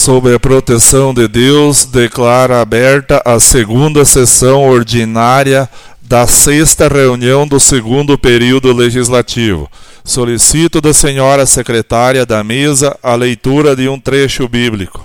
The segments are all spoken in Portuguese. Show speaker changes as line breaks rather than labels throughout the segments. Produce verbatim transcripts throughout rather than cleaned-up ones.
Sob a proteção de Deus, declara aberta a segunda sessão ordinária da sexta reunião do segundo período legislativo. Solicito da senhora secretária da mesa a leitura de um trecho bíblico.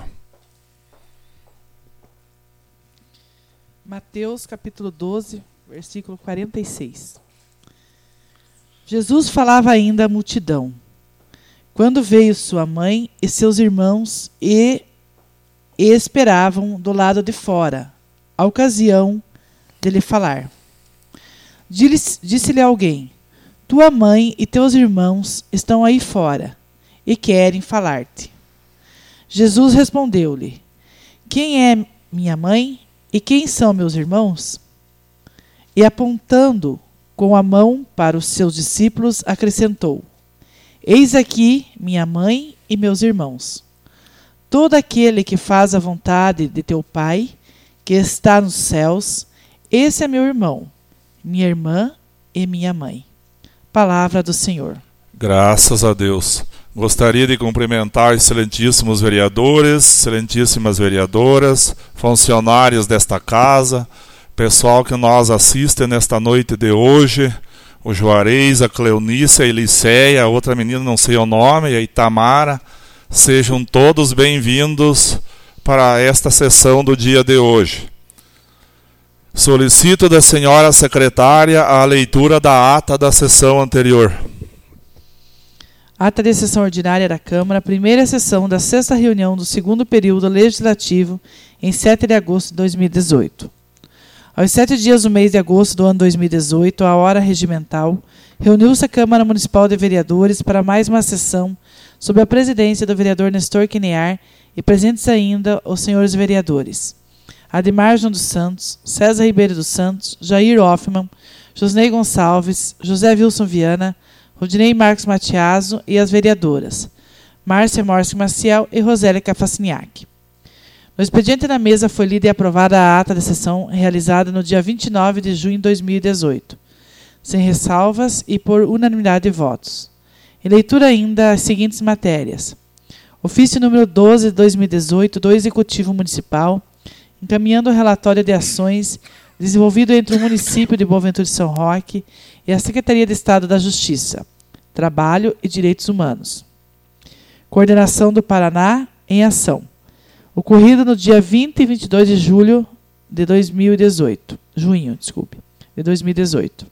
Mateus capítulo doze, versículo quarenta e seis. Jesus falava ainda à multidão, quando veio sua mãe e seus irmãos e, e esperavam do lado de fora, a ocasião de lhe falar. Disse-lhe alguém: tua mãe e teus irmãos estão aí fora e querem falar-te. Jesus respondeu-lhe: quem é minha mãe e quem são meus irmãos? E apontando com a mão para os seus discípulos, acrescentou: eis aqui minha mãe e meus irmãos. Todo aquele que faz a vontade de teu Pai, que está nos céus, esse é meu irmão, minha irmã e minha mãe. Palavra do Senhor.
Graças a Deus. Gostaria de cumprimentar excelentíssimos vereadores, excelentíssimas vereadoras, funcionários desta casa, pessoal que nos assiste nesta noite de hoje, o Juarez, a Cleonice, a Eliceia, a outra menina, não sei o nome, a Itamara. Sejam todos bem-vindos para esta sessão do dia de hoje. Solicito da senhora secretária a leitura da ata da sessão anterior.
Ata de sessão ordinária da Câmara, primeira sessão da sexta reunião do segundo período legislativo, em sete de agosto de dois mil e dezoito. Aos sete dias do mês de agosto do ano dois mil e dezoito, à hora regimental, reuniu-se a Câmara Municipal de Vereadores para mais uma sessão sob a presidência do vereador Nestor Quinear e presentes ainda os senhores vereadores Ademar João dos Santos, César Ribeiro dos Santos, Jair Hoffmann, Josnei Gonçalves, José Wilson Viana, Rodinei Marcos Matiaso e as vereadoras Márcia Morsi Maciel e Rosélia Cafaciniak. No expediente na mesa foi lida e aprovada a ata da sessão realizada no dia vinte e nove de junho de dois mil e dezoito, sem ressalvas e por unanimidade de votos. Em leitura ainda as seguintes matérias. Ofício número doze de dois mil e dezoito do Executivo Municipal, encaminhando o relatório de ações desenvolvido entre o município de Boaventura de São Roque e a Secretaria de Estado da Justiça, Trabalho e Direitos Humanos. Coordenação do Paraná em Ação. Ocorrido no dia vinte e vinte e dois de julho de dois mil e dezoito. Junho, desculpe, de dois mil e dezoito.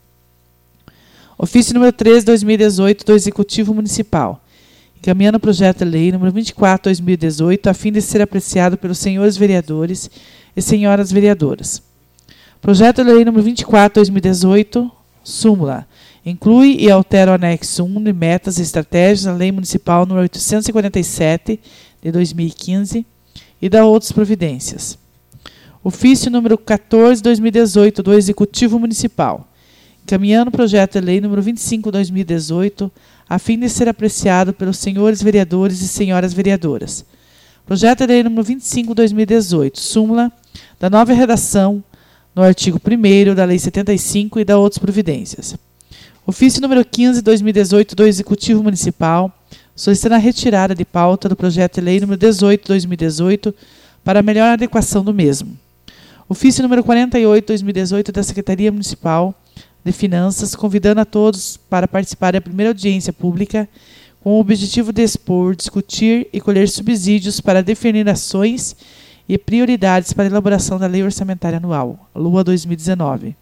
Ofício número treze de dois mil e dezoito do Executivo Municipal, encaminhando o projeto de lei número vinte e quatro de dois mil e dezoito, a fim de ser apreciado pelos senhores vereadores e senhoras vereadoras. Projeto de lei número vinte e quatro de dois mil e dezoito, súmula, inclui e altera o anexo um de metas e estratégias da Lei Municipal número oitocentos e quarenta e sete, de dois mil e quinze, e da outras providências. Ofício número quatorze de dois mil e dezoito do Executivo Municipal, encaminhando o projeto de lei número vinte e cinco de dois mil e dezoito, a fim de ser apreciado pelos senhores vereadores e senhoras vereadoras. Projeto de lei número vinte e cinco de dois mil e dezoito, súmula da nova redação no artigo primeiro da Lei setenta e cinco e da outras providências. Ofício número quinze de dois mil e dezoito do Executivo Municipal, solicitando a retirada de pauta do projeto de lei número dezoito de dois mil e dezoito para melhor adequação do mesmo. Ofício número quarenta e oito de dois mil e dezoito da Secretaria Municipal de Finanças, convidando a todos para participar da primeira audiência pública com o objetivo de expor, discutir e colher subsídios para definir ações e prioridades para a elaboração da Lei Orçamentária Anual, L U A dois mil e dezenove.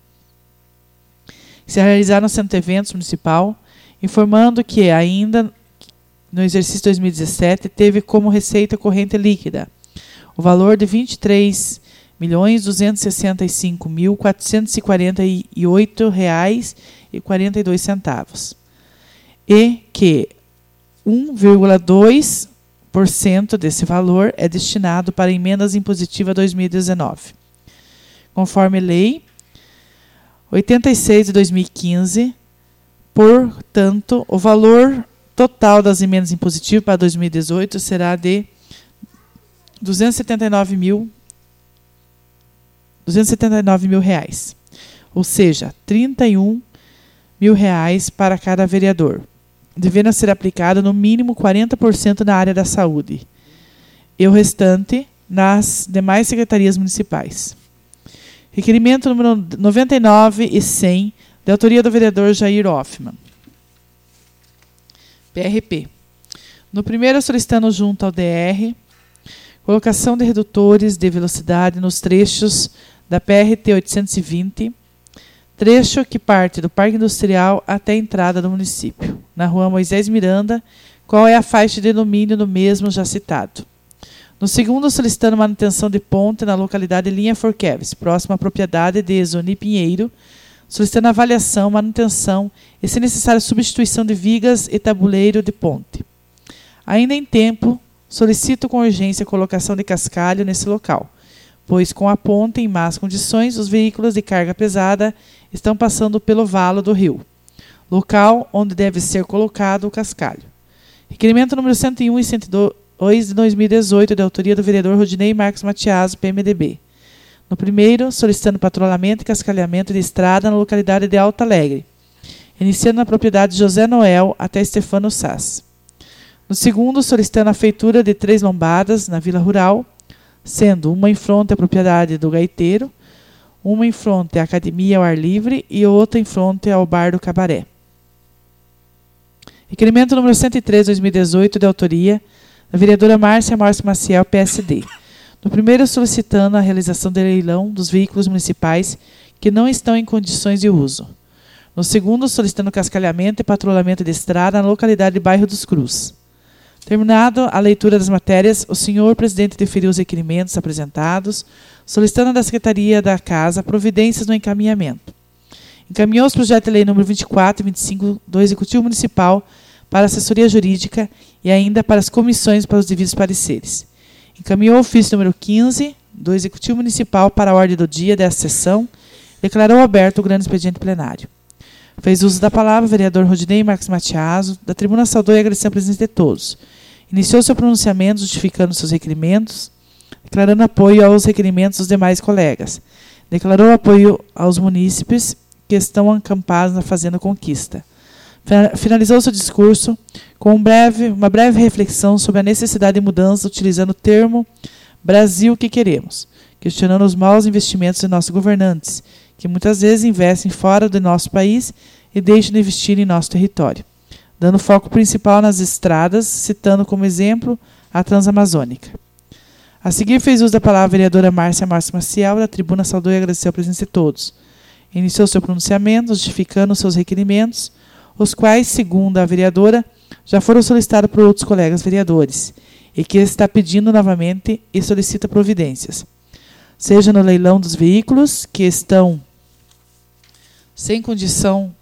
Se realizaram no Centro de Eventos Municipal, informando que ainda no exercício dois mil e dezessete, teve como receita corrente líquida o valor de vinte e três milhões duzentos e sessenta e cinco mil quatrocentos e quarenta e oito reais e quarenta e dois centavos, e que um vírgula dois por cento desse valor é destinado para emendas impositivas dois mil e dezenove. Conforme lei oitenta e seis de dois mil e quinze, portanto, o valor total das emendas impositivas para dois mil e dezoito será de duzentos e setenta e nove mil reais, ou seja, trinta e um mil reais para cada vereador, devendo ser aplicado no mínimo quarenta por cento na área da saúde e o restante nas demais secretarias municipais. Requerimento número noventa e nove e cem, de autoria do vereador Jair Hoffmann. P R P. No primeiro, solicitando junto ao D R, colocação de redutores de velocidade nos trechos da P R T oitocentos e vinte, trecho que parte do Parque Industrial até a entrada do município, na rua Moisés Miranda, qual é a faixa de domínio do mesmo já citado. No segundo, solicitando manutenção de ponte na localidade Linha Forqueves, próxima à propriedade de Zoni Pinheiro, solicitando avaliação, manutenção e, se necessário, substituição de vigas e tabuleiro de ponte. Ainda em tempo, solicito com urgência a colocação de cascalho nesse local, pois com a ponte em más condições, os veículos de carga pesada estão passando pelo valo do rio, local onde deve ser colocado o cascalho. Requerimento número cento e um e cento e dois de dois mil e dezoito, de autoria do vereador Rodinei Marques Matiaso, P M D B. No primeiro, solicitando patrulhamento e cascalhamento de estrada na localidade de Alto Alegre, iniciando na propriedade José Noel até Stefano Sass. No segundo, solicitando a feitura de três lombadas na Vila Rural, sendo uma em fronte à propriedade do Gaiteiro, uma em fronte à Academia ao Ar Livre e outra em fronte ao Bar do Cabaré. Requerimento número cento e três de dois mil e dezoito, de autoria da vereadora Márcia Márcio Maciel, P S D. No primeiro, solicitando a realização de leilão dos veículos municipais que não estão em condições de uso. No segundo, solicitando cascalhamento e patrulhamento de estrada na localidade de Bairro dos Cruz. Terminado a leitura das matérias, o senhor presidente deferiu os requerimentos apresentados, solicitando da Secretaria da Casa providências no encaminhamento. Encaminhou os projetos de lei número vinte e quatro e vinte e cinco do Executivo Municipal para a assessoria jurídica e ainda para as comissões para os devidos pareceres. Encaminhou o ofício número quinze do Executivo Municipal para a ordem do dia desta sessão, declarou aberto o grande expediente plenário. Fez uso da palavra o vereador Rodinei Marques Matiaso, da tribuna saudou e agradeceu a presença de todos. Iniciou seu pronunciamento justificando seus requerimentos, declarando apoio aos requerimentos dos demais colegas. Declarou apoio aos munícipes que estão acampados na Fazenda Conquista. Finalizou seu discurso com um breve, uma breve reflexão sobre a necessidade de mudança, utilizando o termo Brasil que queremos, questionando os maus investimentos de nossos governantes, que muitas vezes investem fora do nosso país e deixam de investir em nosso território, dando foco principal nas estradas, citando como exemplo a Transamazônica. A seguir, fez uso da palavra a vereadora Márcia Márcio Maciel, da tribuna saudou e agradeceu a presença de todos. Iniciou seu pronunciamento, justificando seus requerimentos, os quais, segundo a vereadora, já foram solicitados por outros colegas vereadores, e que está pedindo novamente e solicita providências, seja no leilão dos veículos que estão sem condição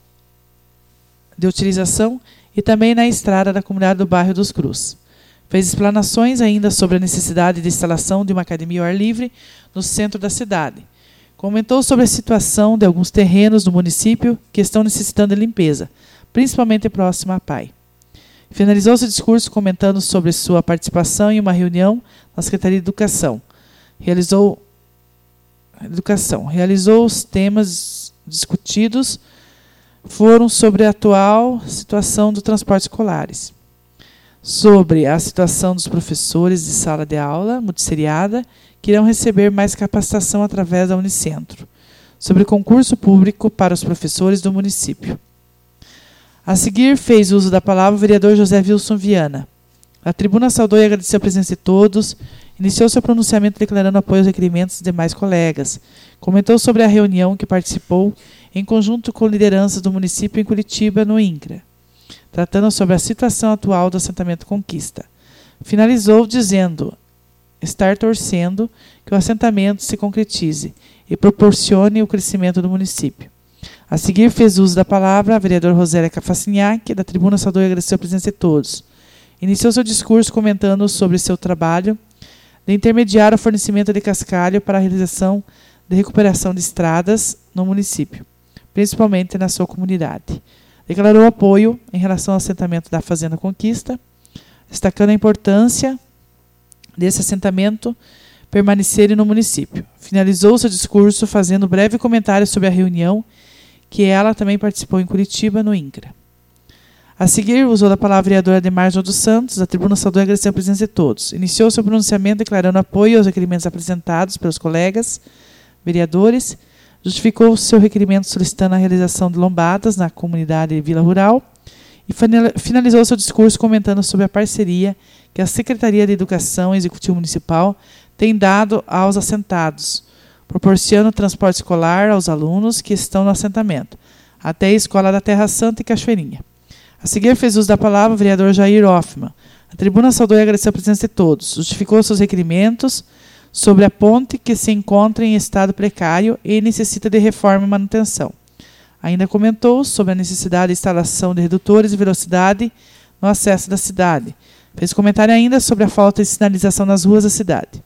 de utilização e também na estrada da comunidade do bairro dos Cruz. Fez explanações ainda sobre a necessidade de instalação de uma academia ao ar livre no centro da cidade. Comentou sobre a situação de alguns terrenos do município que estão necessitando de limpeza, principalmente próximo à P A I. Finalizou seu discurso comentando sobre sua participação em uma reunião na Secretaria de Educação. Realizou, educação. Realizou os temas discutidos foram sobre a atual situação do transporte escolares, sobre a situação dos professores de sala de aula multisseriada que irão receber mais capacitação através da Unicentro, sobre concurso público para os professores do município. A seguir, fez uso da palavra o vereador José Wilson Viana. A tribuna saudou e agradeceu a presença de todos, iniciou seu pronunciamento declarando apoio aos requerimentos dos demais colegas, comentou sobre a reunião que participou em conjunto com lideranças do município em Curitiba, no INCRA, tratando sobre a situação atual do assentamento Conquista. Finalizou dizendo estar torcendo que o assentamento se concretize e proporcione o crescimento do município. A seguir, fez uso da palavra a vereadora Rosélia Cafacinhac, da tribuna saudou e agradeceu a presença de todos. Iniciou seu discurso comentando sobre seu trabalho de intermediar o fornecimento de cascalho para a realização de recuperação de estradas no município, principalmente na sua comunidade. Declarou apoio em relação ao assentamento da Fazenda Conquista, destacando a importância desse assentamento permanecer no município. Finalizou seu discurso fazendo um breve comentário sobre a reunião que ela também participou em Curitiba, no INCRA. A seguir, usou da palavra a vereadora Ademar João dos Santos. A tribuna saudou e agradeceu a presença de todos. Iniciou seu pronunciamento declarando apoio aos requerimentos apresentados pelos colegas vereadores. Justificou o seu requerimento solicitando a realização de lombadas na comunidade Vila Rural. E finalizou seu discurso comentando sobre a parceria que a Secretaria de Educação e Executivo Municipal tem dado aos assentados, proporcionando transporte escolar aos alunos que estão no assentamento, até a Escola da Terra Santa e Cachoeirinha. A seguir, fez uso da palavra o vereador Jair Hoffmann. A tribuna saudou e agradeceu a presença de todos. Justificou seus requerimentos sobre a ponte que se encontra em estado precário e necessita de reforma e manutenção. Ainda comentou sobre a necessidade de instalação de redutores de velocidade no acesso da cidade. Fez comentário ainda sobre a falta de sinalização nas ruas da cidade.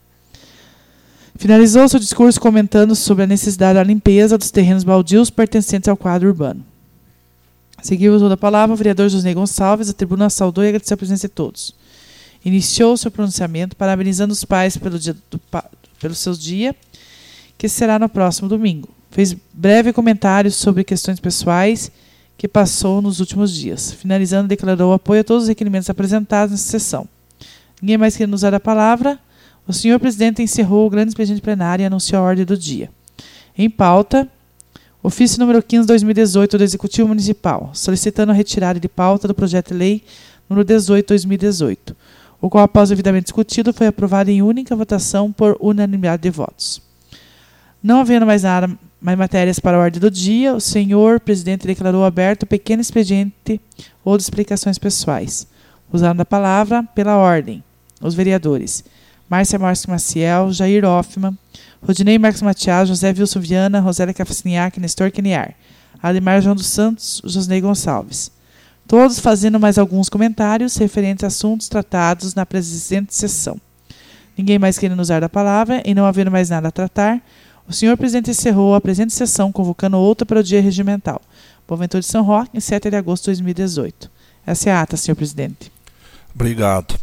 Finalizou seu discurso comentando sobre a necessidade da limpeza dos terrenos baldios pertencentes ao quadro urbano. Seguiu o uso da palavra o vereador Josnei Gonçalves. A tribuna saudou e agradeceu a presença de todos. Iniciou seu pronunciamento parabenizando os pais pelo, dia do, pelo seu dia, que será no próximo domingo. Fez breve comentário sobre questões pessoais que passou nos últimos dias. Finalizando, declarou apoio a todos os requerimentos apresentados nessa sessão. Ninguém mais querendo usar a palavra, o senhor presidente encerrou o grande expediente plenário e anunciou a ordem do dia. Em pauta, ofício número quinze de dois mil e dezoito do Executivo Municipal, solicitando a retirada de pauta do projeto de lei número dezoito de dois mil e dezoito, o qual, após devidamente discutido, foi aprovado em única votação por unanimidade de votos. Não havendo mais nada, mais matérias para a ordem do dia, o senhor presidente declarou aberto pequeno expediente ou de explicações pessoais. Usaram da palavra, pela ordem, os vereadores Márcia Marques Maciel, Jair Hoffmann, Rodinei Marques Matias, José Wilson Viana, Rosélia Cafaciniac, Nestor Queniar, Ademar João dos Santos, Josnei Gonçalves. Todos fazendo mais alguns comentários referentes a assuntos tratados na presente sessão. Ninguém mais querendo usar da palavra e não havendo mais nada a tratar, o senhor presidente encerrou a presente sessão, convocando outra para o dia regimental. Boaventura de São Roque, em sete de agosto de dois mil e dezoito. Essa é a ata, senhor presidente.
Obrigado.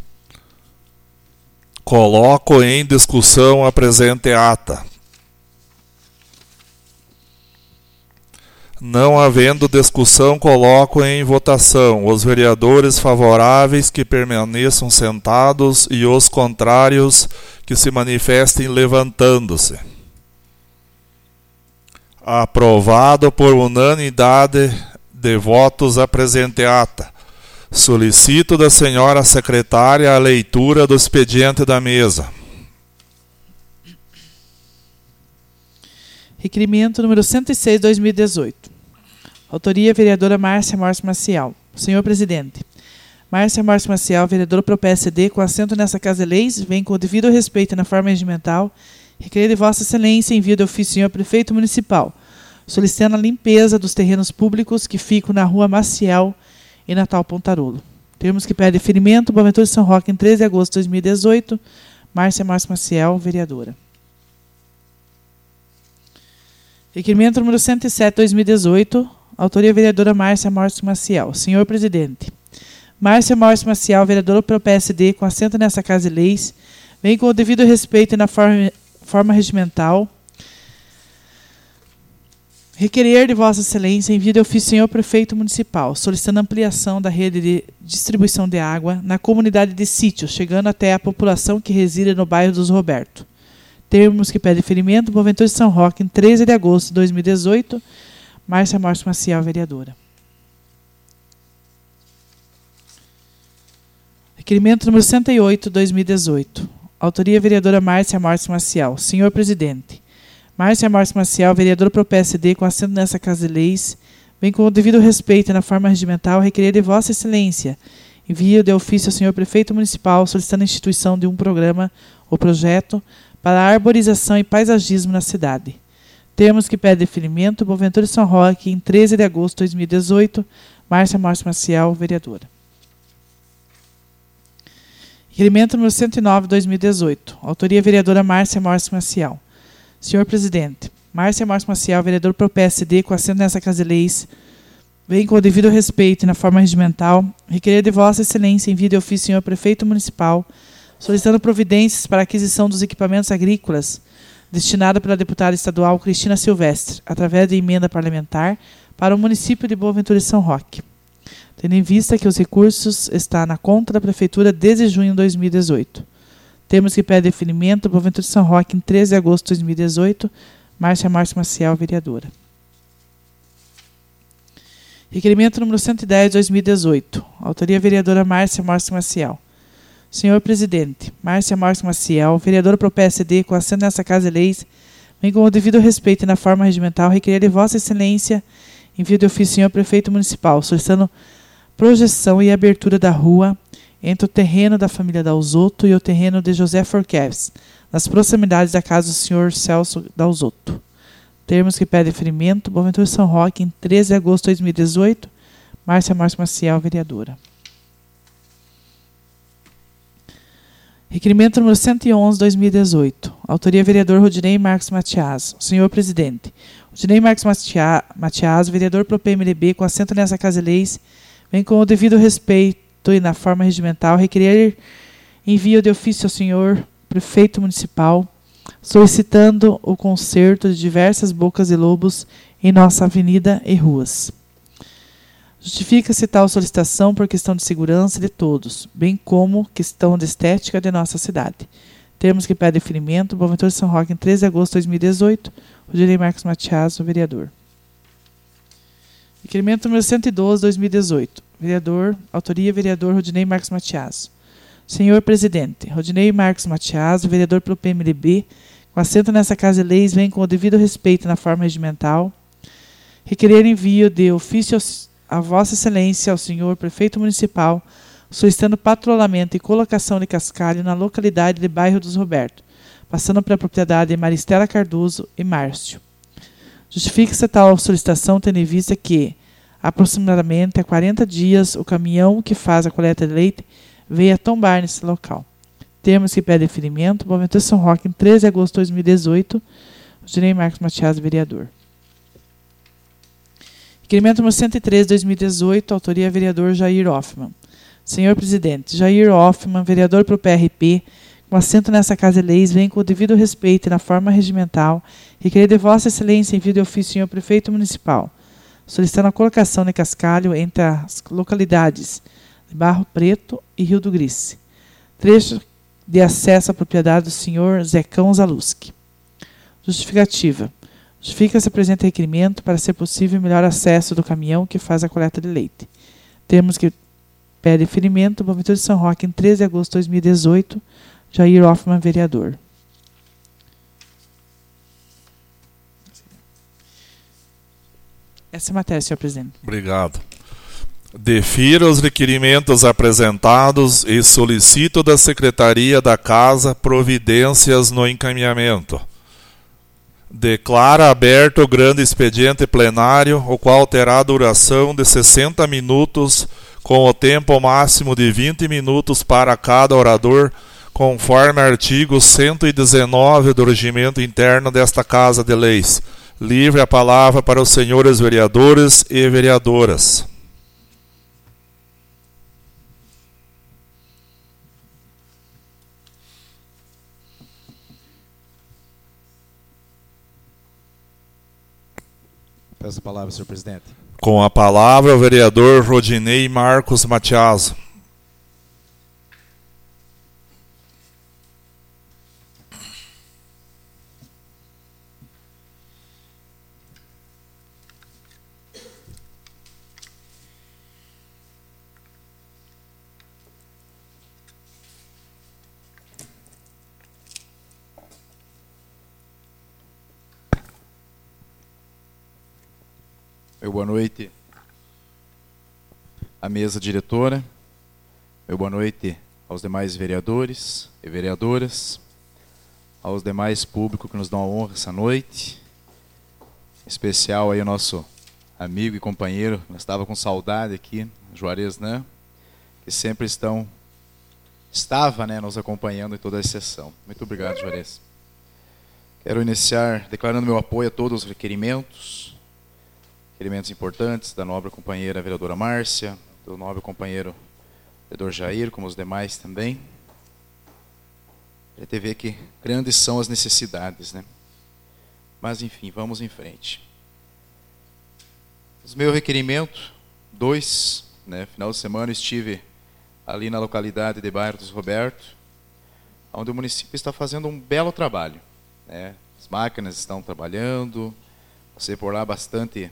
Coloco em discussão a presente ata. Não havendo discussão, coloco em votação. Os vereadores favoráveis que permaneçam sentados e os contrários que se manifestem levantando-se. Aprovado por unanimidade de votos a presente ata. Solicito da senhora secretária a leitura do expediente da mesa.
Requerimento número cento e seis de dois mil e dezoito. Autoria vereadora Márcia Marques Maciel. Senhor presidente, Márcia Marques Maciel, vereadora pro P S D, com assento nessa Casa de Leis, vem com o devido respeito na forma regimental requerer de Vossa Excelência envio de ofício ao senhor prefeito municipal, solicitando a limpeza dos terrenos públicos que ficam na rua Maciel e Natal Pontarolo. Termos que pede deferimento, Boaventura de São Roque, em treze de agosto de dois mil e dezoito, Márcia Marques Maciel, vereadora. Requerimento número cento e sete de dois mil e dezoito, autoria vereadora Márcia Marques Maciel. Senhor presidente, Márcia Marques Maciel, vereadora pelo P S D, com assento nessa Casa de Leis, vem com o devido respeito e na forma, forma regimental requerer de Vossa Excelência envio de ofício ao senhor prefeito municipal, solicitando ampliação da rede de distribuição de água na comunidade de Sítio, chegando até a população que reside no bairro dos Roberto. Termos que pede deferimento, Boaventura de São Roque, em treze de agosto de dois mil e dezoito, Márcia Marques Maciel, vereadora. Requerimento número cento e oito de dois mil e dezoito. Autoria vereadora Márcia Marques Maciel. Senhor presidente, Márcia Marques Maciel, vereadora pro P S D, com assento nessa Casa de Leis, vem com o devido respeito e na forma regimental requerer de Vossa Excelência envio de ofício ao senhor prefeito municipal solicitando a instituição de um programa ou projeto para a arborização e paisagismo na cidade. Termos que pede deferimento, Boaventura de São Roque, em treze de agosto de dois mil e dezoito, Márcia Marques Maciel, vereadora. Requerimento número cento e nove de dois mil e dezoito. Autoria vereadora Márcia Marques Maciel. Senhor presidente, Márcia Marques Maciel, vereador pro P S D, com assento nessa Casa de Leis, vem com o devido respeito e na forma regimental requerer de Vossa Excelência envio de ofício ao senhor prefeito municipal solicitando providências para a aquisição dos equipamentos agrícolas destinada pela deputada estadual Cristina Silvestre, através de emenda parlamentar, para o município de Boaventura de São Roque. tendo em vista que os recursos estão na conta da Prefeitura desde junho de dois mil e dezoito. Temos que pede deferimento, Boaventura de São Roque, em treze de agosto de dois mil e dezoito, Márcia Márcio Maciel, vereadora. Requerimento número cento e dez de dois mil e dezoito. Autoria vereadora Márcia Márcio Maciel. Senhor presidente, Márcia Márcio Maciel, vereadora pro P S D, com assento nessa Casa de Leis, vem com o devido respeito e na forma regimental requerer de Vossa Excelência envio de ofício ao senhor prefeito municipal, solicitando projeção e abertura da rua entre o terreno da família Dalzotto e o terreno de José Forqueves, nas proximidades da casa do senhor Celso Dalzotto. Termos que pede deferimento, Boaventura de São Roque, em treze de agosto de dois mil e dezoito, Márcia Márcio Maciel, vereadora. Requerimento número cento e onze de dois mil e dezoito. Autoria vereador Rodinei Marcos Matias. Senhor presidente, Rodinei Marcos Matias, vereador pro P M D B, com assento nessa Casa de Leis, vem com o devido respeito e na forma regimental requerer envio de ofício ao senhor prefeito municipal, solicitando o conserto de diversas bocas de lobos em nossa avenida e ruas. Justifica-se tal solicitação por questão de segurança de todos, bem como questão de estética de nossa cidade. Termos que pede deferimento, Boaventura de São Roque, em treze de agosto de dois mil e dezoito, Rodinei Marcos Matias, o vereador. Requerimento número cento e doze de dois mil e dezoito. Vereador, autoria vereador Rodinei Marcos Matias. Senhor presidente, Rodinei Marcos Matias, vereador pelo P M D B, com assento nessa Casa de Leis, vem com o devido respeito na forma regimental, requerer envio de ofício a Vossa Excelência ao senhor prefeito municipal, solicitando patrulhamento e colocação de cascalho na localidade de Bairro dos Roberto, passando para a propriedade de Maristela Cardoso e Márcio. Justifica-se tal solicitação tendo em vista que, aproximadamente há quarenta dias, o caminhão que faz a coleta de leite veio a tombar nesse local. Termos que pede deferimento, Boaventura de São Roque, em treze de agosto de dois mil e dezoito, Rodinei Marcos Matias, vereador. Requerimento número cento e treze de dois mil e dezoito, autoria vereador Jair Hoffmann. Senhor presidente, Jair Hoffmann, vereador para o P R P, com assento nessa Casa de Leis, vem com o devido respeito e na forma regimental, requerer de Vossa Excelência envio de ofício ao prefeito municipal, solicitando a colocação de cascalho entre as localidades de Barro Preto e Rio do Grice, trecho de acesso à propriedade do senhor Zecão Zaluski. Justificativa. Justifica-se o presente requerimento para ser possível melhor acesso do caminhão que faz a coleta de leite. Termos que pede deferimento, Boaventura de São Roque, em treze de agosto de dois mil e dezoito, Jair Hoffmann, vereador. Essa é a matéria, senhor presidente.
Obrigado. Defira os requerimentos apresentados e solicito da Secretaria da Casa providências no encaminhamento. Declara aberto o grande expediente plenário, o qual terá duração de sessenta minutos, com o tempo máximo de vinte minutos para cada orador, conforme artigo cento e dezenove do regimento interno desta Casa de Leis. Livre a palavra para os senhores vereadores e vereadoras.
Peço a palavra, senhor presidente.
Com a palavra, o vereador Rodinei Marcos Matias.
Meu boa noite à mesa diretora, meu boa noite aos demais vereadores e vereadoras, aos demais públicos que nos dão a honra essa noite, em especial aí o nosso amigo e companheiro, nós estava com saudade aqui, Juarez, né? Que sempre estão, estava, né, nos acompanhando em toda a sessão. Muito obrigado, Juarez. Quero iniciar declarando meu apoio a todos os requerimentos, requerimentos importantes da nobre companheira vereadora Márcia, do nobre companheiro vereador Jair, como os demais também. A gente vê que grandes são as necessidades, né? Mas, enfim, vamos em frente. Os meus requerimentos, dois, né? Final de semana estive ali na localidade de Bairro dos Roberto, onde o município está fazendo um belo trabalho, né? As máquinas estão trabalhando, você por lá bastante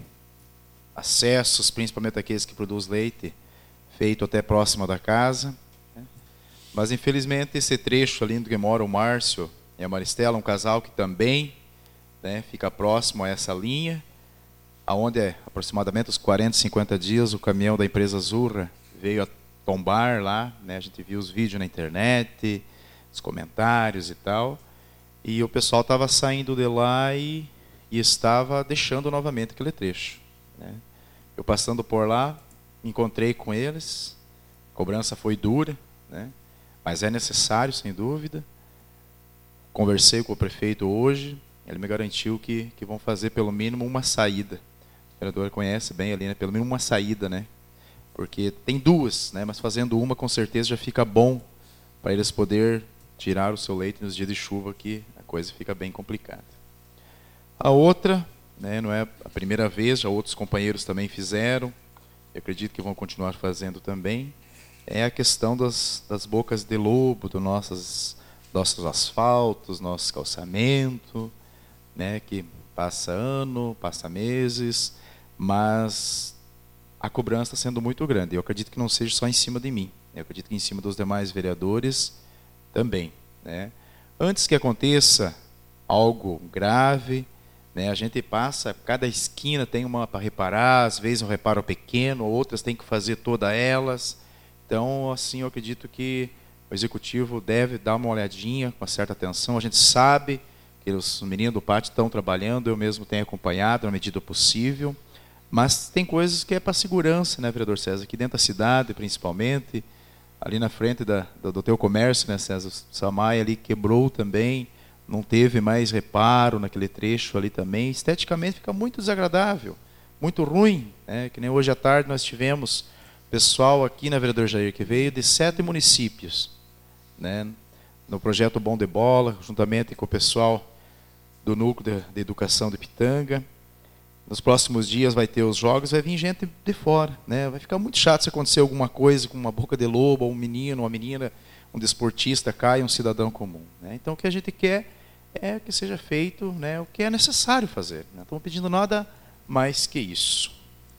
acessos, principalmente aqueles que produzem leite, feito até próximo da casa, né? Mas infelizmente esse trecho ali onde mora o Márcio e a Maristela, um casal que também, né, fica próximo a essa linha, aonde é aproximadamente uns quarenta, cinquenta dias o caminhão da empresa Zurra veio a tombar lá, né? A gente viu os vídeos na internet, os comentários e tal, e o pessoal estava saindo de lá e, e estava deixando novamente aquele trecho, né? Eu passando por lá, encontrei com eles, a cobrança foi dura, né? Mas é necessário, sem dúvida. Conversei com o prefeito hoje, ele me garantiu que, que vão fazer pelo mínimo uma saída. O vereador conhece bem ali, né? Pelo mínimo uma saída, né? Porque tem duas, né? Mas fazendo uma com certeza já fica bom para eles poder tirar o seu leite nos dias de chuva, que a coisa fica bem complicada. A outra, né, não é a primeira vez, já outros companheiros também fizeram, eu acredito que vão continuar fazendo também, é a questão das, das bocas de lobo, dos nossos, nossos asfaltos, nosso calçamento, né, que passa ano, passa meses, mas a cobrança está sendo muito grande. Eu acredito que não seja só em cima de mim, eu acredito que em cima dos demais vereadores também, né? Antes que aconteça algo grave, né, a gente passa, cada esquina tem uma para reparar, às vezes um reparo pequeno, outras tem que fazer todas elas. Então, assim, eu acredito que o executivo deve dar uma olhadinha com certa atenção. A gente sabe que os meninos do pátio estão trabalhando, eu mesmo tenho acompanhado na medida do possível, mas tem coisas que é para segurança, né, vereador César? Aqui dentro da cidade, principalmente, ali na frente da, do, do teu comércio, né, César? O Samay ali quebrou também, não teve mais reparo naquele trecho ali também. Esteticamente fica muito desagradável, muito ruim, né? Que nem hoje à tarde nós tivemos pessoal aqui na vereador Jair, que veio de sete municípios, né, no projeto Bom de Bola, juntamente com o pessoal do Núcleo de, de Educação de Pitanga. Nos próximos dias vai ter os jogos, vai vir gente de fora, né? Vai ficar muito chato se acontecer alguma coisa com uma boca de lobo, ou um menino, uma menina, um desportista cai, um cidadão comum, né? Então o que a gente quer é que seja feito, né, o que é necessário fazer. Não né? estamos pedindo nada mais que isso.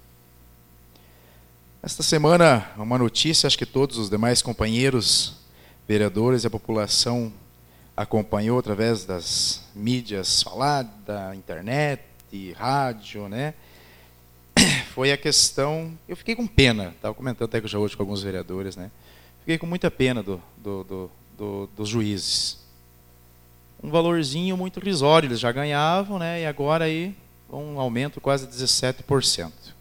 Esta semana, uma notícia, acho que todos os demais companheiros vereadores e a população acompanhou através das mídias faladas, internet, rádio, né? Foi a questão, eu fiquei com pena, estava comentando até que já hoje com alguns vereadores, né? Fiquei com muita pena do, do, do, do, dos juízes. Um valorzinho muito irrisório, eles já ganhavam, né? E agora aí um aumento quase de dezessete por cento.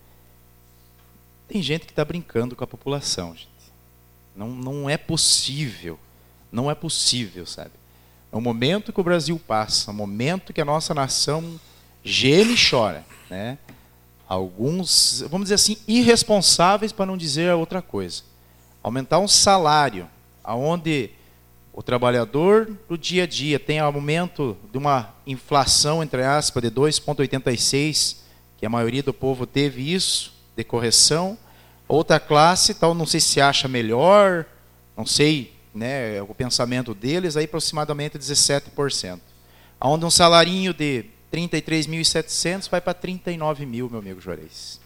Tem gente que está brincando com a população, gente. Não, não é possível, não é possível, sabe? É um momento que o Brasil passa, um momento que a nossa nação geme e chora, né? Alguns, vamos dizer assim, irresponsáveis, para não dizer outra coisa. Aumentar um salário, aonde o trabalhador do dia a dia tem aumento de uma inflação, entre aspas, de dois vírgula oitenta e seis, que a maioria do povo teve isso, de correção. Outra classe, tal, não sei se acha melhor, não sei, né, o pensamento deles, aí aproximadamente dezessete por cento. Onde um salarinho de trinta e três mil e setecentos vai para trinta e nove mil, meu amigo Juarez.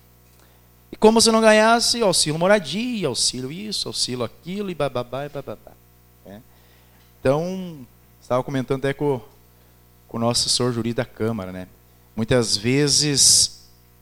E como se não ganhasse auxílio moradia, auxílio isso, auxílio aquilo, e bababá, e bababá. Né? Então, estava comentando até com, com o nosso assessor jurídico da Câmara, né? Muitas vezes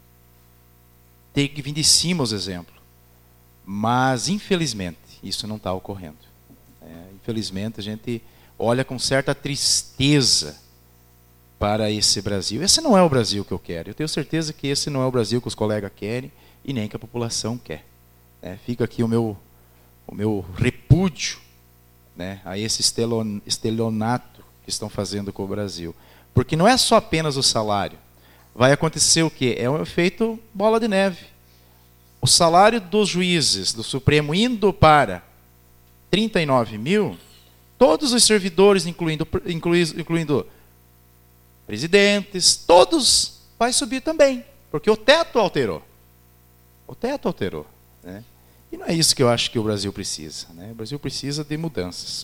tem que vir de cima os exemplos. Mas, infelizmente, isso não está ocorrendo. É, infelizmente, a gente olha com certa tristeza para esse Brasil. Esse não é o Brasil que eu quero. Eu tenho certeza que esse não é o Brasil que os colegas querem e nem que a população quer. É, fica aqui o meu, o meu repúdio, né, a esse estelon, estelionato que estão fazendo com o Brasil. Porque não é só apenas o salário. Vai acontecer o quê? É um efeito bola de neve. O salário dos juízes do Supremo indo para trinta e nove mil, todos os servidores, incluindo, incluindo, incluindo presidentes, todos vai subir também, porque o teto alterou. O teto alterou. né? E não é isso que eu acho que o Brasil precisa, né? O Brasil precisa de mudanças.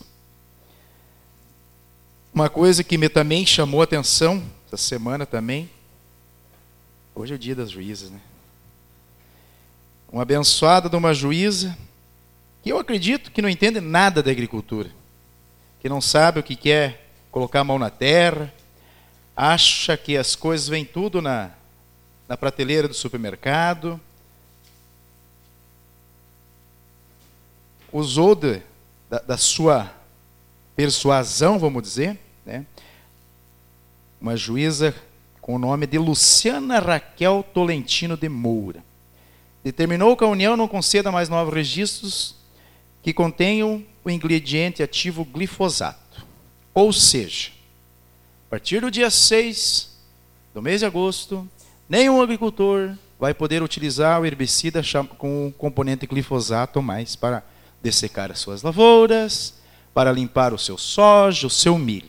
Uma coisa que me também chamou a atenção essa semana também, hoje é o dia das juízas, né? Uma abençoada de uma juíza que eu acredito que não entende nada da agricultura, que não sabe o que quer colocar a mão na terra, acha que as coisas vêm tudo na, na prateleira do supermercado, usou de, da, da sua persuasão, vamos dizer, né? Uma juíza com o nome de Luciana Raquel Tolentino de Moura. Determinou que a União não conceda mais novos registros que contenham o ingrediente ativo glifosato. Ou seja, a partir do dia seis do mês de agosto, nenhum agricultor vai poder utilizar o herbicida com o componente glifosato mais para dessecar as suas lavouras, para limpar o seu soja, o seu milho.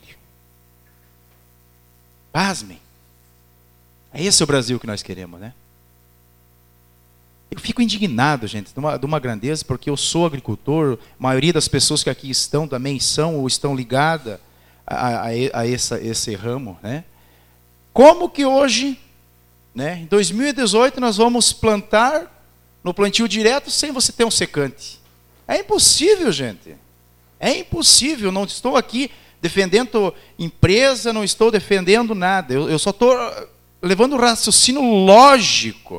Pasmem. É esse o Brasil que nós queremos, né? Eu fico indignado, gente, de uma, de uma grandeza, porque eu sou agricultor, a maioria das pessoas que aqui estão também são ou estão ligadas a, a, a essa, esse ramo, né? Como que hoje, né, em dois mil e dezoito, nós vamos plantar no plantio direto sem você ter um secante? É impossível, gente. É impossível. Não estou aqui defendendo empresa, não estou defendendo nada. Eu, eu só estou levando o raciocínio lógico.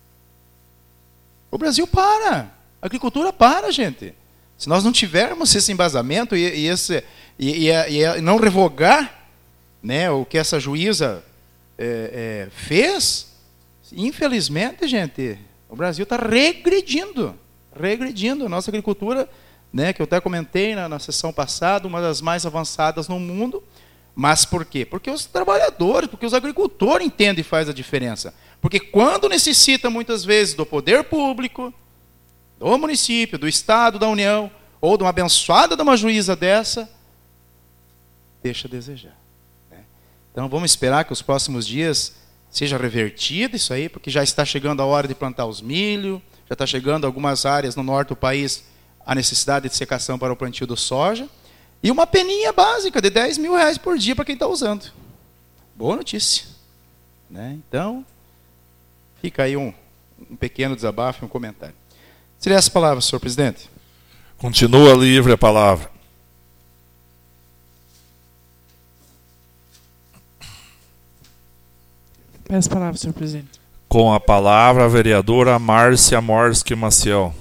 O Brasil para. A agricultura para, gente. Se nós não tivermos esse embasamento e, e, esse, e, e, e não revogar, né, o que essa juíza é, é, fez, infelizmente, gente, o Brasil está regredindo. Regredindo. A nossa agricultura, né, que eu até comentei na, na sessão passada, uma das mais avançadas no mundo. Mas por quê? Porque os trabalhadores, porque os agricultores entendem e fazem a diferença. Porque quando necessita, muitas vezes, do poder público, do município, do Estado, da União, ou de uma abençoada de uma juíza dessa, deixa a desejar, né? Então vamos esperar que os próximos dias seja revertido isso aí, porque já está chegando a hora de plantar os milho, já está chegando algumas áreas no norte do país a necessidade de secação para o plantio do soja, e uma peninha básica de dez mil reais por dia para quem está usando. Boa notícia, né? Então, fica aí um, um pequeno desabafo e um comentário. Seria essa palavra, senhor presidente?
Continua livre a palavra.
Peço a palavra, senhor presidente.
Com a palavra, a vereadora Márcia Morski Maciel.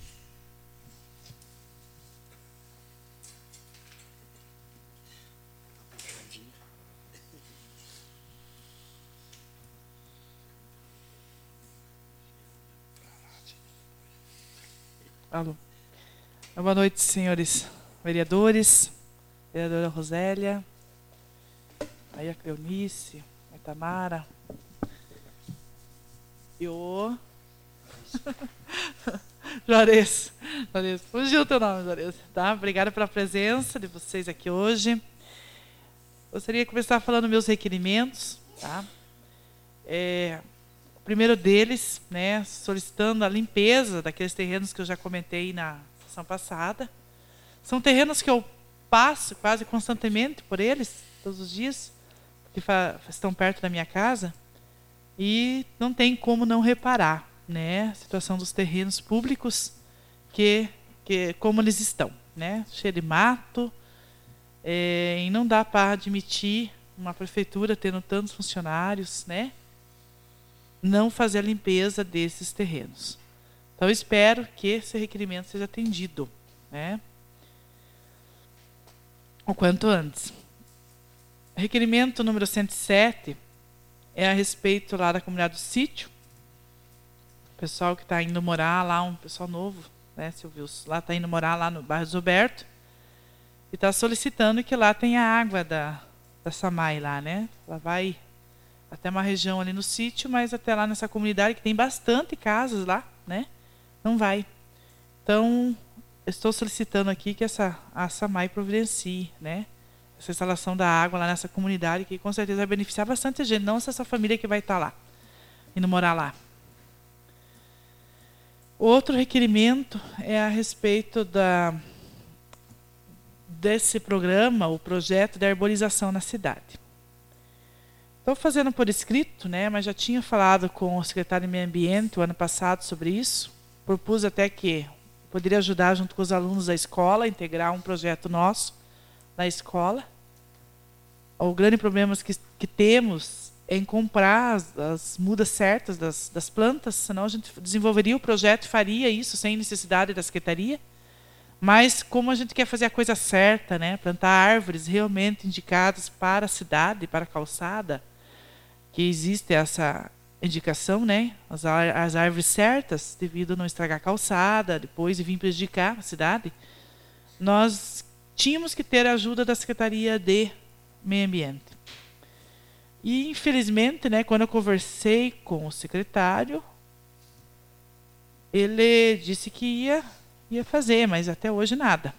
Alô. Boa noite, senhores vereadores, vereadora Rosélia, aí a Cleonice, a Tamara, e o Juarez. Juarez, fugiu o teu nome, Juarez, tá? Obrigada pela presença de vocês aqui hoje. Gostaria de começar falando meus requerimentos, tá? É... O primeiro deles, né, solicitando a limpeza daqueles terrenos que eu já comentei na sessão passada. São terrenos que eu passo quase constantemente por eles, todos os dias, que estão perto da minha casa, e não tem como não reparar, né, a situação dos terrenos públicos, que, que, como eles estão, né, cheio de mato, é, e não dá para admitir uma prefeitura tendo tantos funcionários, né, não fazer a limpeza desses terrenos. Então, eu espero que esse requerimento seja atendido, né, o quanto antes. O requerimento número cento e sete é a respeito lá da comunidade do sítio. O pessoal que está indo morar lá, um pessoal novo, né, Silvio, lá está indo morar lá no bairro Zoberto, e está solicitando que lá tenha água da, da Samai lá, né? Ela vai até uma região ali no sítio, mas até lá nessa comunidade, que tem bastante casas lá, né? Não vai. Então, estou solicitando aqui que essa, a Samai providencie, né, essa instalação da água lá nessa comunidade, que com certeza vai beneficiar bastante gente, não só essa família que vai estar lá, indo morar lá. Outro requerimento é a respeito da, desse programa, o projeto de arborização na cidade. Estou fazendo por escrito, né, mas já tinha falado com o secretário de Meio Ambiente o ano passado sobre isso. Propus até que poderia ajudar junto com os alunos da escola, integrar um projeto nosso na escola. O grande problema que, que temos é em comprar as, as mudas certas das, das plantas, senão a gente desenvolveria o projeto e faria isso sem necessidade da secretaria. Mas como a gente quer fazer a coisa certa, né, plantar árvores realmente indicadas para a cidade, para a calçada, que existe essa indicação, né, as, as árvores certas, devido a não estragar a calçada, depois de vir prejudicar a cidade, nós tínhamos que ter a ajuda da Secretaria de Meio Ambiente. E, infelizmente, né, quando eu conversei com o secretário, ele disse que ia, ia fazer, mas até hoje nada.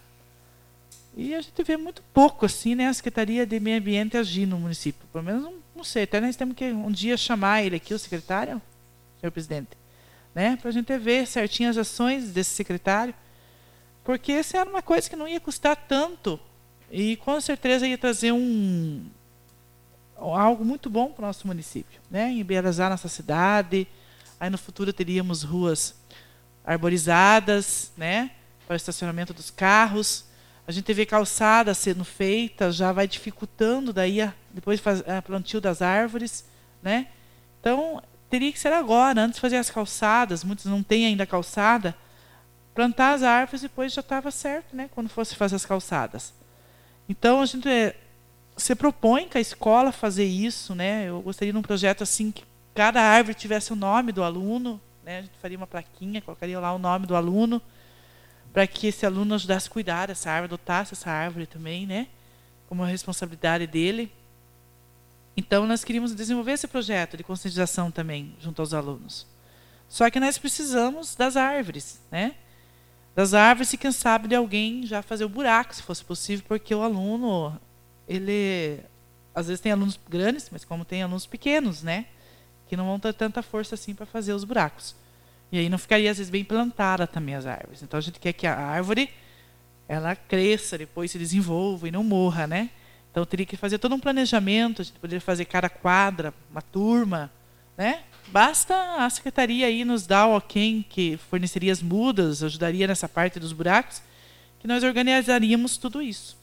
E a gente vê muito pouco assim, né, a Secretaria de Meio Ambiente agir no município. Pelo menos, não, não sei, até nós temos que um dia chamar ele aqui, o secretário, senhor presidente, né, para a gente ver certinho as ações desse secretário, porque essa era uma coisa que não ia custar tanto e com certeza ia trazer um algo muito bom para o nosso município, né, embelezar nossa cidade. Aí no futuro teríamos ruas arborizadas, né, para o estacionamento dos carros. A gente vê calçada sendo feita, já vai dificultando daí a, depois faz, a plantio das árvores, né? Então teria que ser agora, antes de fazer as calçadas, muitos não têm ainda calçada, plantar as árvores e depois já estava certo, né, quando fosse fazer as calçadas. Então a gente é, se propõe que a escola fazer isso, né? Eu gostaria de um projeto assim que cada árvore tivesse o nome do aluno, né? A gente faria uma plaquinha, colocaria lá o nome do aluno, para que esse aluno ajudasse a cuidar dessa árvore, adotasse essa árvore também, né, como uma responsabilidade dele. Então nós queríamos desenvolver esse projeto de conscientização também junto aos alunos. Só que nós precisamos das árvores, né? Das árvores e quem sabe de alguém já fazer o buraco, se fosse possível, porque o aluno, ele às vezes tem alunos grandes, mas como tem alunos pequenos, né, que não vão ter tanta força assim para fazer os buracos. E aí não ficaria, às vezes, bem plantada também as árvores. Então a gente quer que a árvore ela cresça, depois se desenvolva e não morra, né? Então teria que fazer todo um planejamento, a gente poderia fazer cada quadra, uma turma, né? Basta a secretaria aí nos dar o ok que forneceria as mudas, ajudaria nessa parte dos buracos, que nós organizaríamos tudo isso.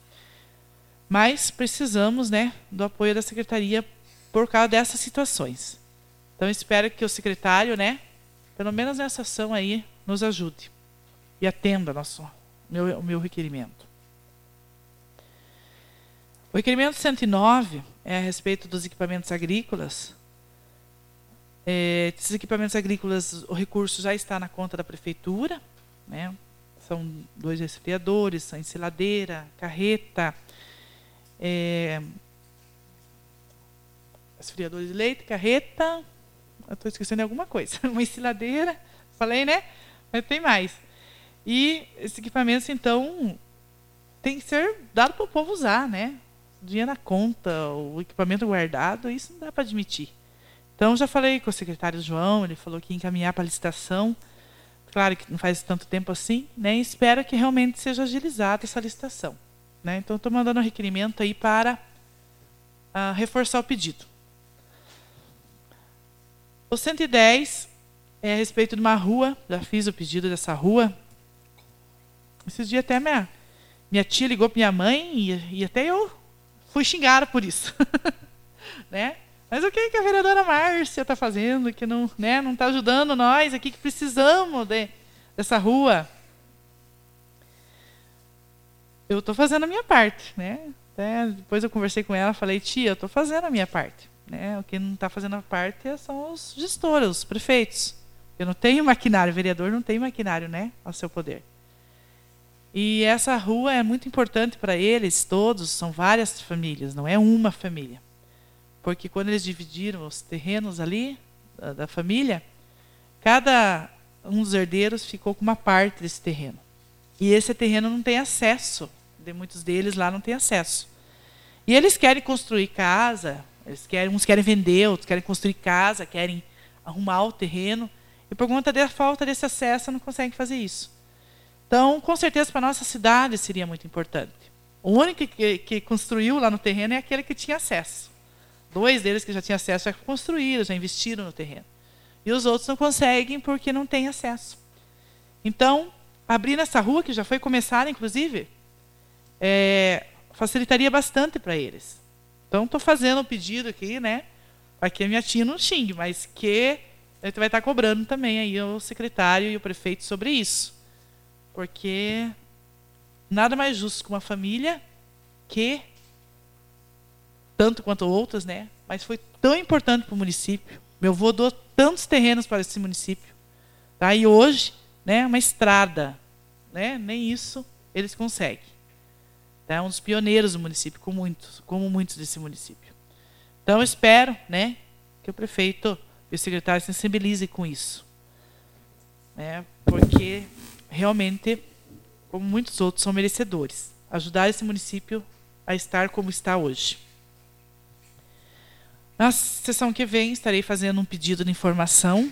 Mas precisamos, né, do apoio da secretaria por causa dessas situações. Então espero que o secretário, né, pelo menos nessa ação aí, nos ajude e atenda nosso, meu, o meu requerimento. O requerimento cento e nove é a respeito dos equipamentos agrícolas. É, esses equipamentos agrícolas, o recurso já está na conta da prefeitura, né? São dois resfriadores, a ensiladeira, carreta, é, resfriadores de leite, carreta... Eu estou esquecendo de alguma coisa. Uma ensiladeira, falei, né? Mas tem mais. E esses equipamentos, então, tem que ser dado para o povo usar, né? O dinheiro na conta, o equipamento guardado, isso não dá para admitir. Então, já falei com o secretário João, ele falou que ia encaminhar para a licitação. Claro que não faz tanto tempo assim, né? E espero que realmente seja agilizada essa licitação, né? Então, estou mandando um requerimento aí para uh, reforçar o pedido. O cento e dez é a respeito de uma rua, já fiz o pedido dessa rua. Esses dias até minha, minha tia ligou para minha mãe e, e até eu fui xingada por isso. Né? Mas o que, que a vereadora Márcia está fazendo, que não está, né, não tá ajudando nós aqui que precisamos de, dessa rua? Eu estou fazendo a minha parte. Né? Até depois eu conversei com ela, falei, tia, eu estou fazendo a minha parte. Né? O que não está fazendo a parte são os gestores, os prefeitos. Eu não tenho maquinário, o vereador não tem maquinário, né, ao seu poder. E essa rua é muito importante para eles todos, são várias famílias, não é uma família. Porque quando eles dividiram os terrenos ali, da, da família, cada um dos herdeiros ficou com uma parte desse terreno. E esse terreno não tem acesso, de muitos deles lá não tem acesso. E eles querem construir casa... Eles querem, uns querem vender, outros querem construir casa, querem arrumar o terreno. e por conta da falta desse acesso não conseguem fazer isso. Então, com certeza, para a nossa cidade seria muito importante. O único que, que construiu lá no terreno é aquele que tinha acesso. Dois deles que já tinham acesso já construíram, já investiram no terreno. E os outros não conseguem porque não têm acesso. Então, abrir essa rua, que já foi começada, inclusive, é, facilitaria bastante para eles. Então, estou fazendo um pedido aqui, né, para que a minha tia não xingue, mas que a gente vai estar cobrando também aí o secretário e o prefeito sobre isso. Porque nada mais justo que uma família que, tanto quanto outras, né, mas foi tão importante para o município. Meu avô doou tantos terrenos para esse município. Tá? E hoje, né, uma estrada, né, nem isso eles conseguem. É um dos pioneiros do município, como muitos, como muitos desse município. Então, eu espero, né, que o prefeito e o secretário se sensibilizem com isso. Né, porque realmente, como muitos outros, são merecedores. Ajudar esse município a estar como está hoje. Na sessão que vem, estarei fazendo um pedido de informação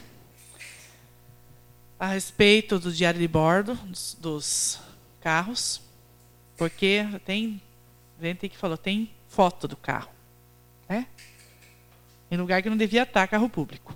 a respeito do diário de bordo dos, dos carros, porque tem gente que falou, tem foto do carro, né? Em lugar que não devia estar carro público.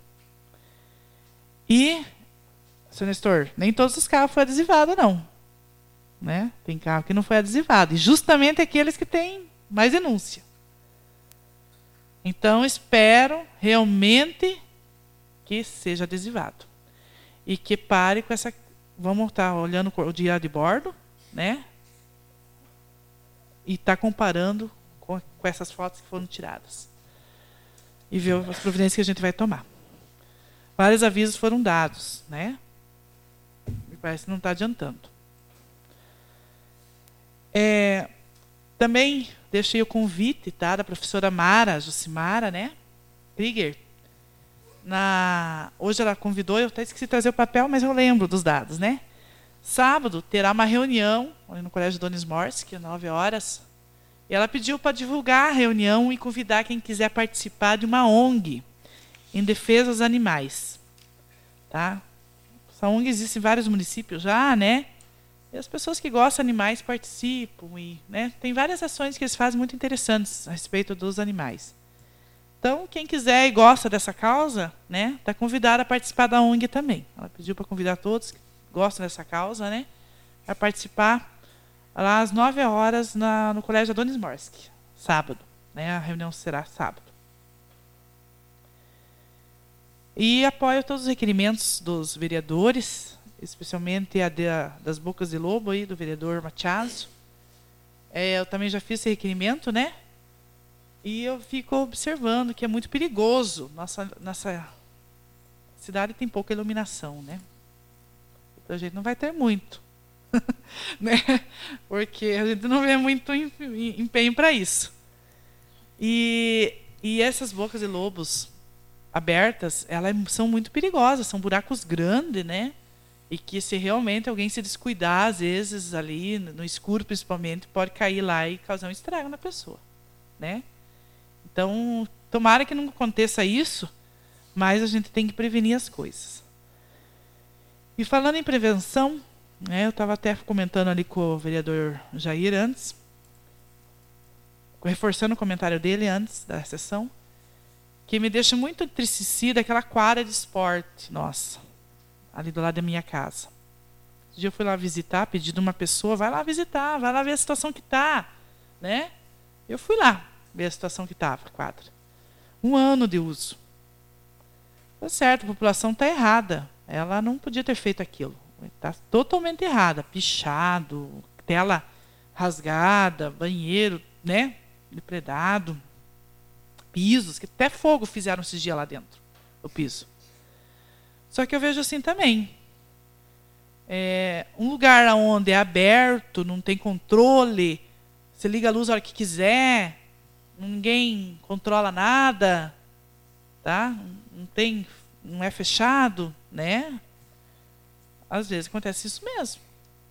E, senhor Nestor, nem todos os carros foram adesivados, não. Né? Tem carro que não foi adesivado. E justamente aqueles que têm mais denúncia. Então, espero realmente que seja adesivado. E que pare com essa... Vamos estar olhando o diário de bordo, né? E estar comparando com, com essas fotos que foram tiradas. E ver as providências que a gente vai tomar. Vários avisos foram dados, né? Me parece que não está adiantando. É, também deixei o convite, tá, da professora Mara, Jucimara, né? Krieger. Na, hoje ela convidou, eu até esqueci de trazer o papel, mas eu lembro dos dados, né? Sábado terá uma reunião ali no Colégio Dona Smorsk, às nove horas. E ela pediu para divulgar a reunião e convidar quem quiser participar de uma O N G em defesa dos animais. Tá? Essa O N G existe em vários municípios já, né? E as pessoas que gostam de animais participam. E, né, tem várias ações que eles fazem muito interessantes a respeito dos animais. Então, quem quiser e gosta dessa causa, né, está convidado a participar da O N G também. Ela pediu para convidar todos que gostam dessa causa, né, a participar lá às nove horas na, no Colégio Dona Smorsk, sábado. Né, a reunião será sábado. E apoio todos os requerimentos dos vereadores, especialmente a de, a, das bocas de lobo aí, do vereador Matiaso. É, eu também já fiz esse requerimento, né? E eu fico observando que é muito perigoso. Nossa, nossa cidade tem pouca iluminação, né? Então a gente não vai ter muito. Né? Porque a gente não vê muito empenho para isso. E, e essas bocas de lobos abertas, elas são muito perigosas, são buracos grandes, né? E que se realmente alguém se descuidar, às vezes, ali, no escuro principalmente, pode cair lá e causar um estrago na pessoa, né? Então, tomara que não aconteça isso, mas a gente tem que prevenir as coisas. E falando em prevenção, né, eu estava até comentando ali com o vereador Jair antes, reforçando o comentário dele antes da sessão, que me deixa muito entristecida aquela quadra de esporte, nossa, ali do lado da minha casa. Um dia eu fui lá visitar, pedi de uma pessoa, vai lá visitar, vai lá ver a situação que está, né? Eu fui lá ver a situação que estava, a quadra. Um ano de uso. Tá certo, a população está errada. Ela não podia ter feito aquilo. Está totalmente errada. Pichado, tela rasgada, banheiro, né? Depredado. Pisos, que até fogo fizeram esses dias lá dentro, o piso. Só que eu vejo assim também. É, um lugar onde é aberto, não tem controle, você liga a luz a hora que quiser, ninguém controla nada, tá? Não tem, não é fechado, né? Às vezes acontece isso mesmo.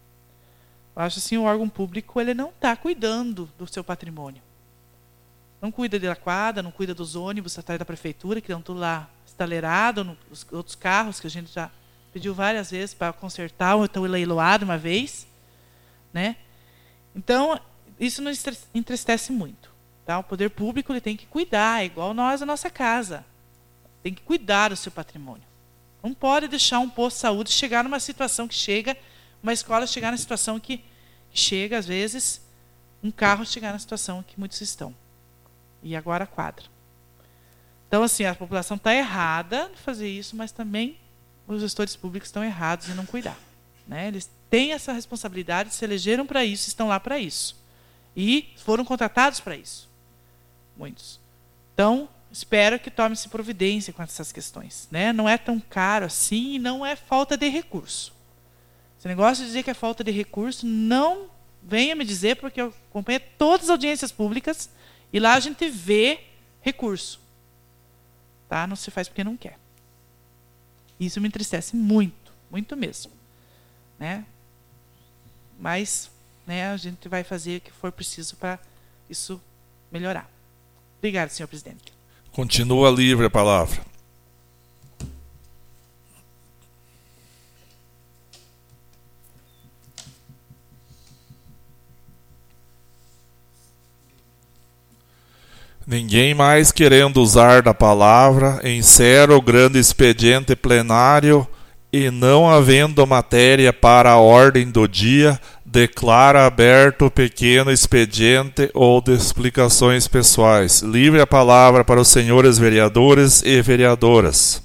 Eu acho assim, o órgão público ele não está cuidando do seu patrimônio. Não cuida da quadra, não cuida dos ônibus atrás da prefeitura, que estão tudo lá estaleirado, os outros carros que a gente já pediu várias vezes para consertar, ou então leiloado uma vez, né? Então, isso nos entristece muito. Tá? O poder público ele tem que cuidar, igual nós, a nossa casa. Tem que cuidar do seu patrimônio. Não pode deixar um posto de saúde chegar numa situação que chega, uma escola chegar na situação que, que chega, às vezes, um carro chegar na situação que muitos estão. E agora a quadra. Então, assim, a população está errada em fazer isso, mas também os gestores públicos estão errados em não cuidar. Né? Eles têm essa responsabilidade, se elegeram para isso, estão lá para isso. E foram contratados para isso. Muitos. Então, espero que tome-se providência com essas questões. Né? Não é tão caro assim e não é falta de recurso. Esse negócio de dizer que é falta de recurso, não venha me dizer, porque eu acompanho todas as audiências públicas e lá a gente vê recurso. Tá? Não se faz porque não quer. Isso me entristece muito, muito mesmo. Né? Mas né, a gente vai fazer o que for preciso para isso melhorar. Obrigado, senhor presidente.
Continua livre a palavra. Ninguém mais querendo usar da palavra, encerra o grande expediente plenário e, não havendo matéria para a ordem do dia, declara aberto o pequeno expediente ou de explicações pessoais. Livre a palavra para os senhores vereadores e vereadoras.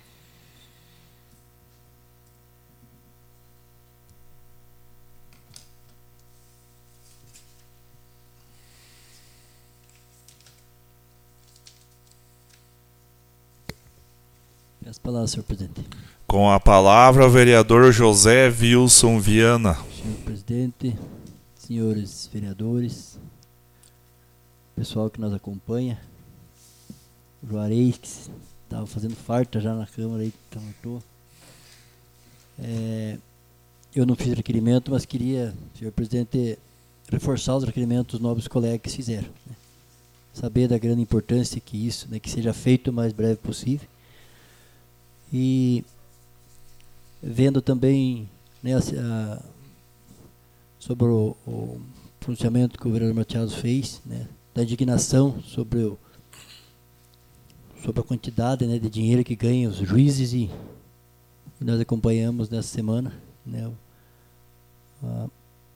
As palavras, senhor presidente.
Com a palavra, o vereador José Wilson Viana.
Senhor presidente, senhores vereadores, pessoal que nos acompanha, o Juarez, que estava fazendo farta já na Câmara, aí, então, é, eu não fiz requerimento, mas queria, senhor presidente, reforçar os requerimentos dos nobres colegas fizeram. Né? Saber da grande importância que isso, né, que seja feito o mais breve possível. E vendo também né, a, a, sobre o, o pronunciamento que o vereador Matias fez, né, da indignação sobre, o, sobre a quantidade né, de dinheiro que ganham os juízes, e, e nós acompanhamos nessa semana né, a,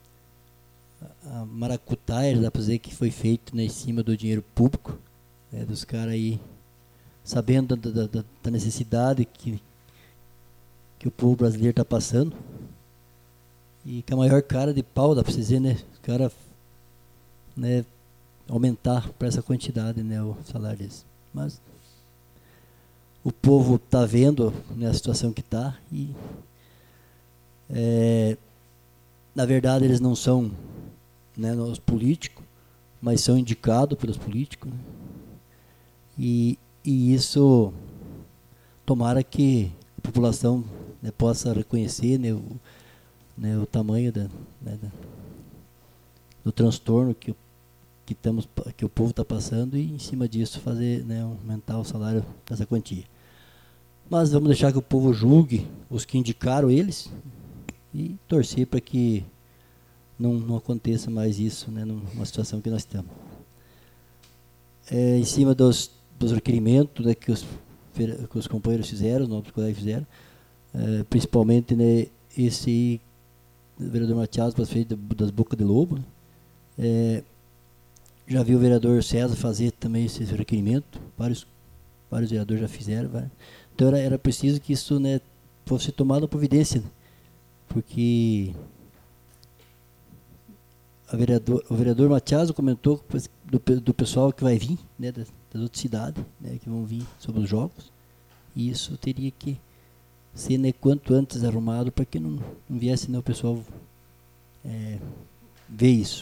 a maracutaia, dá para dizer, que foi feito né, em cima do dinheiro público, né, dos caras aí, sabendo da, da, da necessidade que, que o povo brasileiro está passando, e com a maior cara de pau, dá para dizer, né, os caras né, aumentar para essa quantidade né, o salário deles. Mas o povo está vendo né, a situação que está, e é, na verdade eles não são né, os políticos, mas são indicados pelos políticos, né, e E isso, tomara que a população né, possa reconhecer né, o, né, o tamanho da, né, da, do transtorno que, que, tamo, que o povo está passando, e, em cima disso, fazer né, aumentar o salário dessa quantia. Mas vamos deixar que o povo julgue os que indicaram eles e torcer para que não, não aconteça mais isso né, numa situação que nós estamos. É, em cima dos dos requerimentos né, que, os, que os companheiros fizeram, os novos colegas fizeram, eh, principalmente né, esse o vereador Matias feito das bocas de lobo. Né, eh, já vi o vereador César fazer também esse requerimento, vários, vários vereadores já fizeram. Vai. Então era, era preciso que isso né, fosse tomado a providência, né, porque a vereador, o vereador Matias comentou do, do pessoal que vai vir né, das, das outras cidades, né, que vão vir sobre os jogos, e isso teria que ser né, quanto antes arrumado para que não, não viesse né, o pessoal é, ver isso.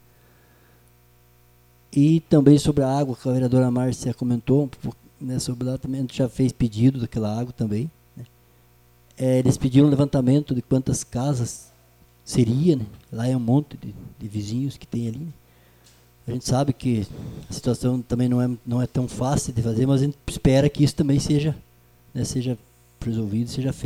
E também sobre a água, que a vereadora Márcia comentou, né, sobre lá também a gente já fez pedido daquela água também. Né. É, eles pediram um levantamento de quantas casas seria, né, lá é um monte de, de vizinhos que tem ali. Né. A gente sabe que a situação também não é, não é tão fácil de fazer, mas a gente espera que isso também seja, né, seja resolvido, seja feito.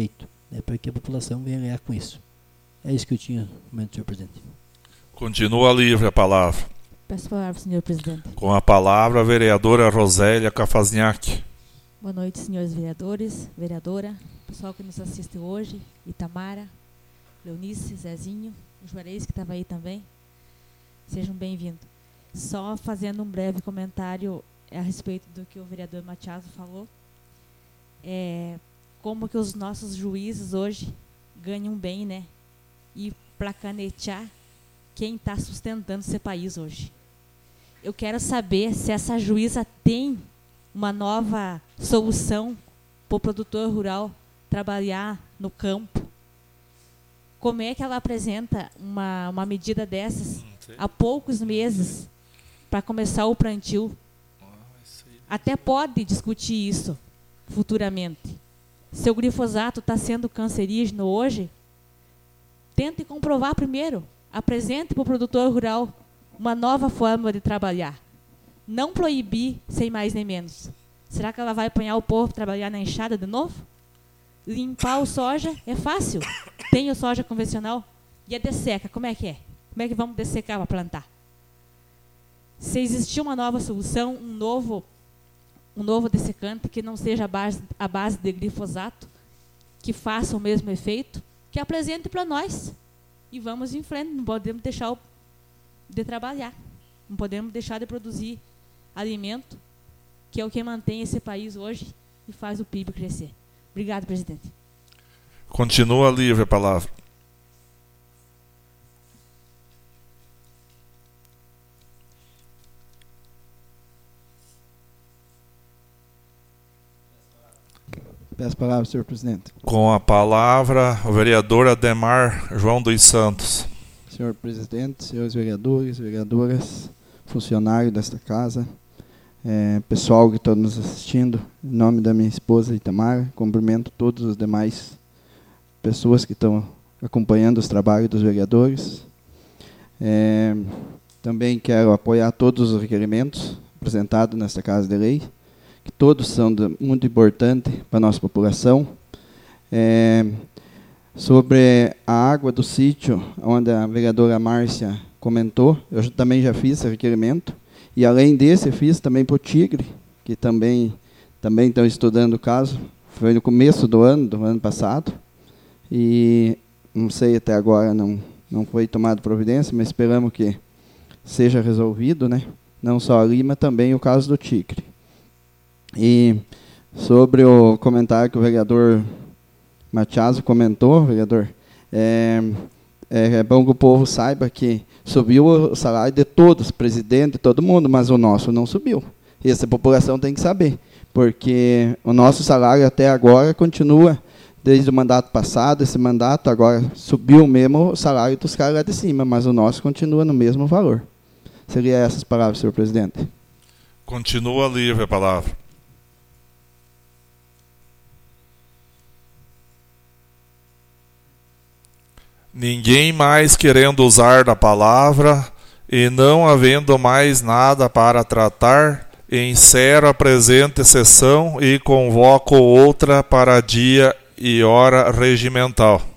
né, para que a população venha ganhar com isso. É isso que eu tinha no momento, senhor presidente.
Continua livre a palavra.
Peço a palavra, senhor presidente.
Com a palavra, a vereadora Rosélia Cafazniak.
Boa noite, senhores vereadores, vereadora, pessoal que nos assiste hoje, Itamara, Leonice, Zezinho, o Juarez, que estava aí também. Sejam bem-vindos. Só fazendo um breve comentário a respeito do que o vereador Matiaso falou. É, como que os nossos juízes hoje ganham bem, né? E para canetear quem está sustentando esse país hoje. Eu quero saber se essa juíza tem uma nova solução para o produtor rural trabalhar no campo. Como é que ela apresenta uma, uma medida dessas há poucos meses para começar o plantio? Até pode discutir isso futuramente. Se o glifosato está sendo cancerígeno hoje, tente comprovar primeiro. Apresente para o produtor rural uma nova forma de trabalhar. Não proibir sem mais nem menos. Será que ela vai apanhar o povo para trabalhar na enxada de novo? Limpar o soja é fácil. Tem o soja convencional. E a desseca, como é que é? Como é que vamos dessecar para plantar? Se existir uma nova solução, um novo, um novo dessecante que não seja a base, a base de glifosato, que faça o mesmo efeito, que apresente para nós. E vamos em frente, não podemos deixar de trabalhar. Não podemos deixar de produzir alimento, que é o que mantém esse país hoje e faz o P I B crescer. Obrigado, presidente.
Continua livre a palavra.
Peço a palavra, senhor presidente.
Com a palavra, o vereador Ademar João dos Santos.
Senhor presidente, senhores vereadores, vereadoras, funcionários desta casa, é, pessoal que está nos assistindo, em nome da minha esposa Itamara, cumprimento todos os demais pessoas que estão acompanhando os trabalhos dos vereadores. É, também quero apoiar todos os requerimentos apresentados nesta Casa de Lei, que todos são de, muito importantes para a nossa população. É, sobre a água do sítio, onde a vereadora Márcia comentou, eu também já fiz esse requerimento, e além desse, fiz também para o Tigre, que também, também estão estudando o caso, foi no começo do ano, do ano passado, e não sei, até agora não, não foi tomada providência, mas esperamos que seja resolvido, né? Não só ali, mas também o caso do Tigre. E sobre o comentário que o vereador Matiaso comentou, vereador, é, é bom que o povo saiba que subiu o salário de todos, presidente, de todo mundo, mas o nosso não subiu. E essa população tem que saber, porque o nosso salário até agora continua, desde o mandato passado, esse mandato agora subiu mesmo o salário dos caras lá de cima, mas o nosso continua no mesmo valor. Seria essas palavras, senhor presidente.
Continua livre a palavra. Ninguém mais querendo usar da palavra e não havendo mais nada para tratar, encerro a presente sessão e convoco outra para dia e hora regimental.